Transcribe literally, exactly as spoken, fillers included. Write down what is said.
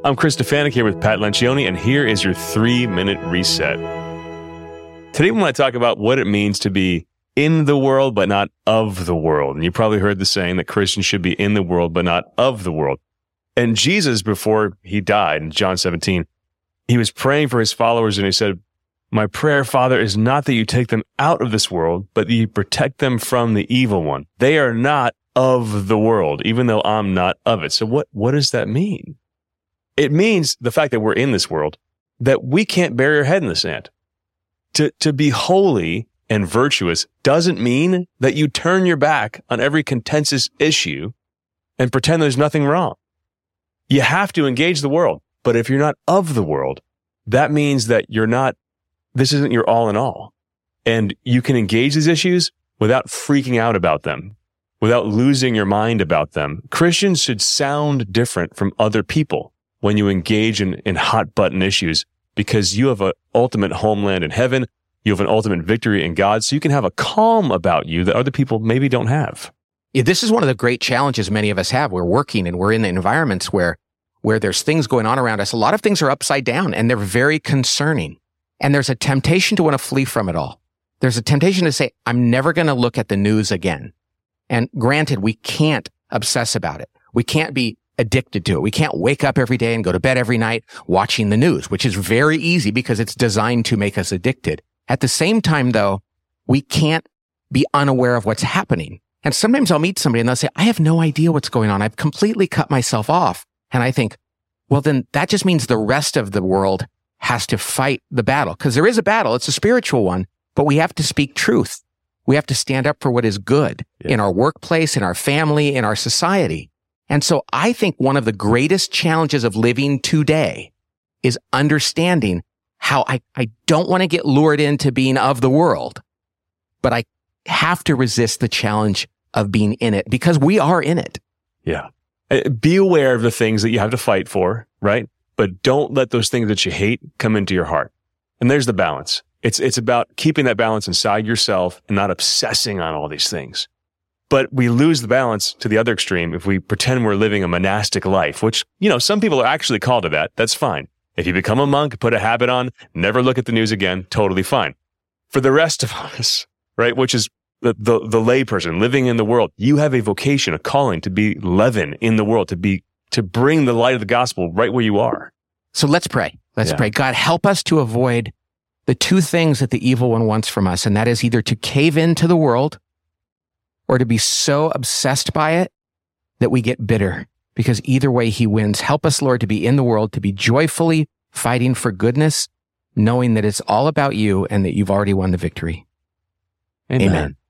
I'm Chris Stefanik here with Pat Lencioni, and here is your three-minute reset. Today we want to talk about what it means to be in the world, but not of the world. And you probably heard the saying that Christians should be in the world, but not of the world. And Jesus, before he died in John seventeen, he was praying for his followers, and he said, "My prayer, Father, is not that you take them out of this world, but that you protect them from the evil one. They are not of the world, even though I'm not of it." So what, what does that mean? It means the fact that we're in this world, that we can't bury our head in the sand. To, to be holy and virtuous doesn't mean that you turn your back on every contentious issue and pretend there's nothing wrong. You have to engage the world. But if you're not of the world, that means that you're not, this isn't your all in all. And you can engage these issues without freaking out about them, without losing your mind about them. Christians should sound different from other people when you engage in, in hot button issues, because you have an ultimate homeland in heaven. You have an ultimate victory in God. So you can have a calm about you that other people maybe don't have. Yeah, this is one of the great challenges many of us have. We're working and we're in the environments where, where there's things going on around us. A lot of things are upside down and they're very concerning. And there's a temptation to want to flee from it all. There's a temptation to say, I'm never going to look at the news again. And granted, we can't obsess about it. We can't be addicted to it. We can't wake up every day and go to bed every night watching the news, which is very easy because it's designed to make us addicted. At the same time, though, we can't be unaware of what's happening. And sometimes I'll meet somebody and they'll say, I have no idea what's going on. I've completely cut myself off. And I think, well, then that just means the rest of the world has to fight the battle, because there is a battle. It's a spiritual one, but we have to speak truth. We have to stand up for what is good yeah. in our workplace, in our family, in our society. And so I think one of the greatest challenges of living today is understanding how I, I don't want to get lured into being of the world, but I have to resist the challenge of being in it because we are in it. Yeah. Be aware of the things that you have to fight for, right? But don't let those things that you hate come into your heart. And there's the balance. It's, it's about keeping that balance inside yourself and not obsessing on all these things. But we lose the balance to the other extreme if we pretend we're living a monastic life, which, you know, some people are actually called to that. That's fine. If you become a monk, put a habit on, never look at the news again, totally fine. For the rest of us, right, which is the, the, the lay person living in the world, you have a vocation, a calling to be leaven in the world, to be, to bring the light of the gospel right where you are. So let's pray. Let's yeah. pray. God, help us to avoid the two things that the evil one wants from us, and that is either to cave into the world or to be so obsessed by it that we get bitter, because either way he wins. Help us, Lord, to be in the world, to be joyfully fighting for goodness, knowing that it's all about you and that you've already won the victory. Amen. Amen.